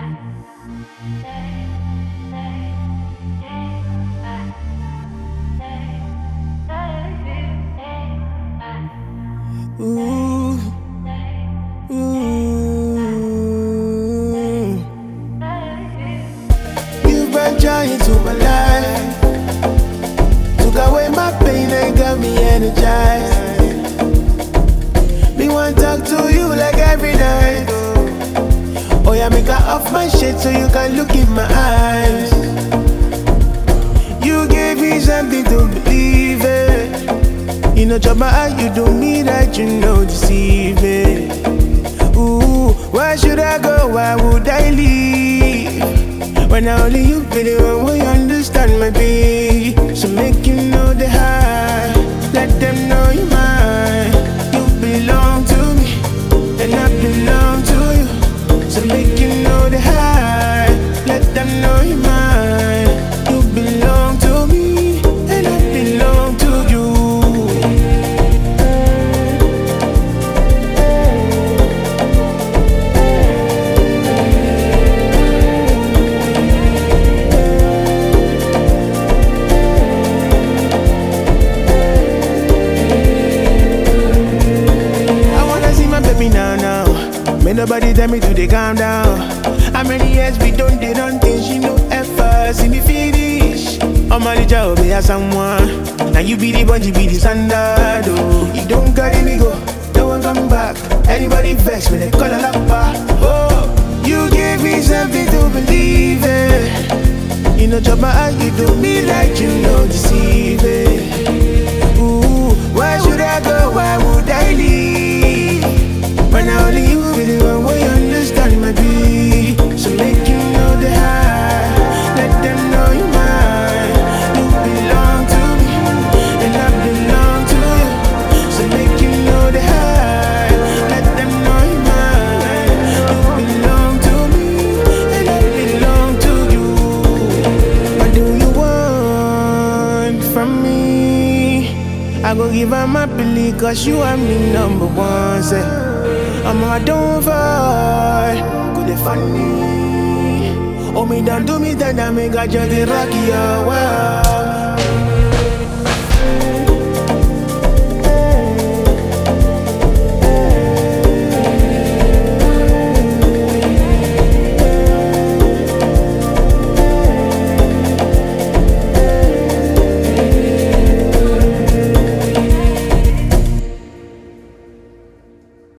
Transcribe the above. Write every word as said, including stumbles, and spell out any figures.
Ooh, ooh. You brought joy into my life, took away my pain and got me energized. Me want talk to you like every night. Oh yeah, make her off my shit so you can look in my eyes. You gave me something to believe in. You know, drop my eye, you do me right, you know, deceive me. Ooh, why should I go? Why would I leave? When only you be the one who understand my pain. So make you know the high, let them know you're mine. You belong to me, and I belong to you. So make you know the high, let them know you're mine. You belong to me, and I belong to you. Me now, now. May nobody tell me to dey calm down. How many years we don't they done things you know ever see me finish? I'm only job be as someone. Now you be the bungee, be the standard. Oh, you don't carry me go, no one come back. Anybody vex when they call a lapper. Oh, you gave me something to believe in. You know, drop my eye, you do me like you know deceive it. Ooh, why should I go? Why would I leave? When only you be the one who understand my beat. So make you know the high, let them know you're mine. You belong to me, and I belong to you. So make you know the high, let them know you're mine. You belong to me, and I belong to you. What do you want from me? I go give her my belief, cause you are me number one, say I'm a don't fall, could they funny? Oh, me don't do me that I make a just rock your world.